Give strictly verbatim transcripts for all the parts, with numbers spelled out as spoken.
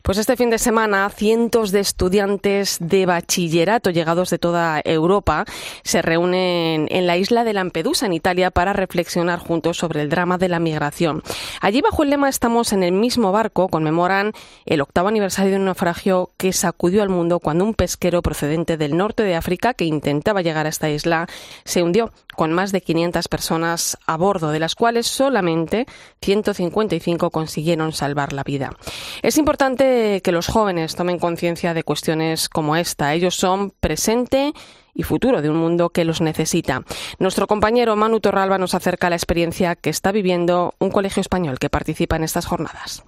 Pues este fin de semana cientos de estudiantes de bachillerato llegados de toda Europa se reúnen en la isla de Lampedusa, en Italia, para reflexionar juntos sobre el drama de la migración. Allí, bajo el lema "Estamos en el mismo barco", conmemoran el octavo aniversario de un naufragio que sacudió al mundo cuando un pesquero procedente del norte de África que intentaba llegar a esta isla se hundió con más de quinientas personas a bordo, de las cuales solamente ciento cincuenta y cinco consiguieron salvar la vida. Es importante que los jóvenes tomen conciencia de cuestiones como esta. Ellos son presente y futuro de un mundo que los necesita. Nuestro compañero Manu Torralba nos acerca a la experiencia que está viviendo un colegio español que participa en estas jornadas.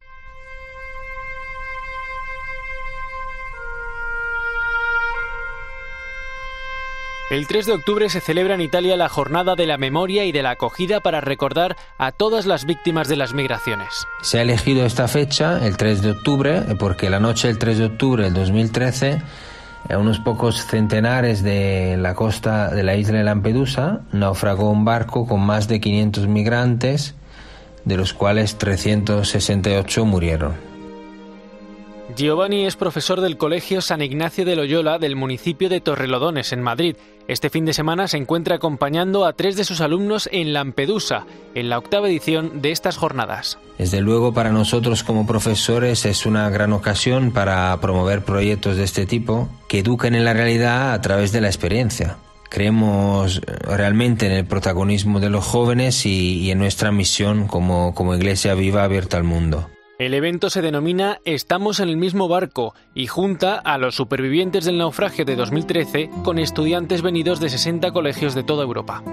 El tres de octubre se celebra en Italia la Jornada de la Memoria y de la Acogida para recordar a todas las víctimas de las migraciones. Se ha elegido esta fecha, el tres de octubre, porque la noche del tres de octubre del dos mil trece, a unos pocos centenares de la costa de la isla de Lampedusa, naufragó un barco con más de quinientos migrantes, de los cuales trescientos sesenta y ocho murieron. Giovanni es profesor del Colegio San Ignacio de Loyola del municipio de Torrelodones, en Madrid. Este fin de semana se encuentra acompañando a tres de sus alumnos en Lampedusa, en la octava edición de estas jornadas. Desde luego, para nosotros como profesores es una gran ocasión para promover proyectos de este tipo que eduquen en la realidad a través de la experiencia. Creemos realmente en el protagonismo de los jóvenes y, y en nuestra misión como, como Iglesia viva abierta al mundo. El evento se denomina Estamos en el mismo barco y junta a los supervivientes del naufragio de dos mil trece con estudiantes venidos de sesenta colegios de toda Europa.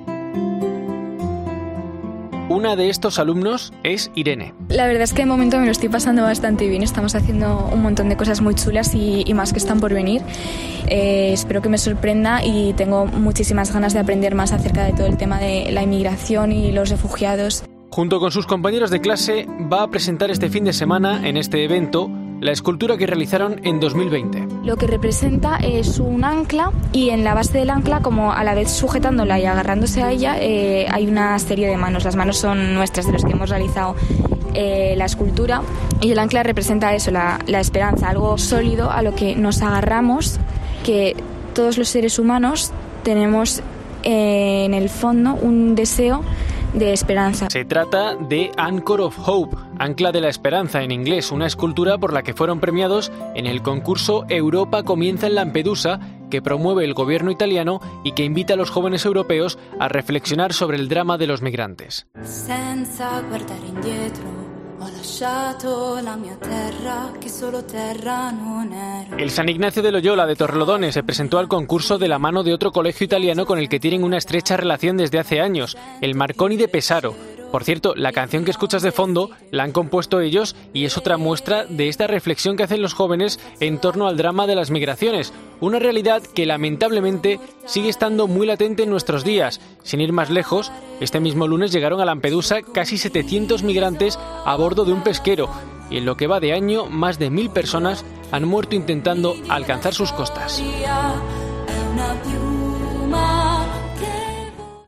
Una de estos alumnos es Irene. La verdad es que de momento me lo estoy pasando bastante bien. Estamos haciendo un montón de cosas muy chulas y, y más que están por venir. Eh, espero que me sorprenda y tengo muchísimas ganas de aprender más acerca de todo el tema de la inmigración y los refugiados. Junto con sus compañeros de clase, va a presentar este fin de semana, en este evento, la escultura que realizaron en dos mil veinte. Lo que representa es un ancla y en la base del ancla, como a la vez sujetándola y agarrándose a ella, eh, hay una serie de manos. Las manos son nuestras, de los que hemos realizado eh, la escultura, y el ancla representa eso, la, la esperanza, algo sólido a lo que nos agarramos, que todos los seres humanos tenemos eh, en el fondo un deseo de esperanza. Se trata de Anchor of Hope, ancla de la esperanza en inglés, una escultura por la que fueron premiados en el concurso Europa comienza en Lampedusa, que promueve el gobierno italiano y que invita a los jóvenes europeos a reflexionar sobre el drama de los migrantes. Senza guardare indietro. El San Ignacio de Loyola de Torrelodones se presentó al concurso de la mano de otro colegio italiano con el que tienen una estrecha relación desde hace años, el Marconi de Pesaro. Por cierto, la canción que escuchas de fondo la han compuesto ellos y es otra muestra de esta reflexión que hacen los jóvenes en torno al drama de las migraciones, una realidad que lamentablemente sigue estando muy latente en nuestros días. Sin ir más lejos, este mismo lunes llegaron a Lampedusa casi setecientos migrantes a bordo de un pesquero y en lo que va de año más de mil personas han muerto intentando alcanzar sus costas.